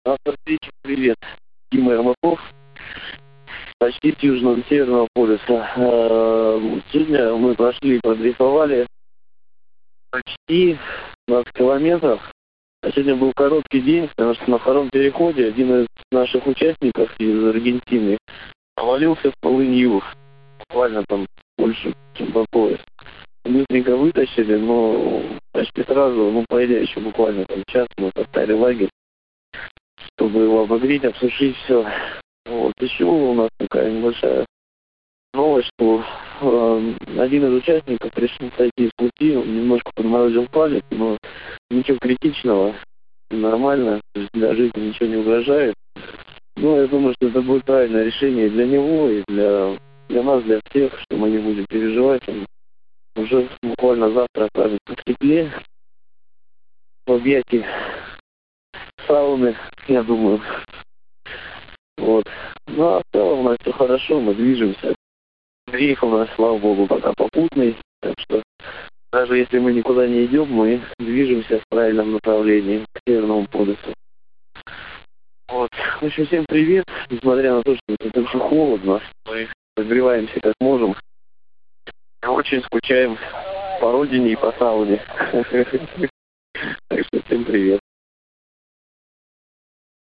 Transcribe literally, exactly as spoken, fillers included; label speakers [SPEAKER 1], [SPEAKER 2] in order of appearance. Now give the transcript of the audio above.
[SPEAKER 1] Автор встречи, привет. Дима Ермаков, почти с Южного Северного полюса. Э, Сегодня мы прошли, продрейфовали почти двадцать километров. А сегодня был короткий день, потому что на втором переходе один из наших участников из Аргентины повалился в полынью. Буквально там больше, чем по пояс. Быстренько вытащили, но почти сразу, ну, пойдя еще буквально там час, мы поставили лагерь, чтобы его обогреть, обсушить все. Вот. Еще у нас такая небольшая новость, что э, один из участников решил сойти с пути, он немножко подморозил палец, но ничего критичного, нормально, то есть для жизни ничего не угрожает. Но я думаю, что это будет правильное решение для него и для, для нас, для всех, что мы не будем переживать. Он уже буквально завтра окажется в тепле, в объятии сауны, я думаю. Вот. Ну а в целом у нас все хорошо, мы движемся. Дрейф у нас, слава богу, пока попутный. Так что даже если мы никуда не идем, мы движемся в правильном направлении, к Северному полюсу. Вот. В общем, всем привет. Несмотря на то, что это очень холодно, мы согреваемся как можем. Очень скучаем по родине и по сауне. Так что всем привет.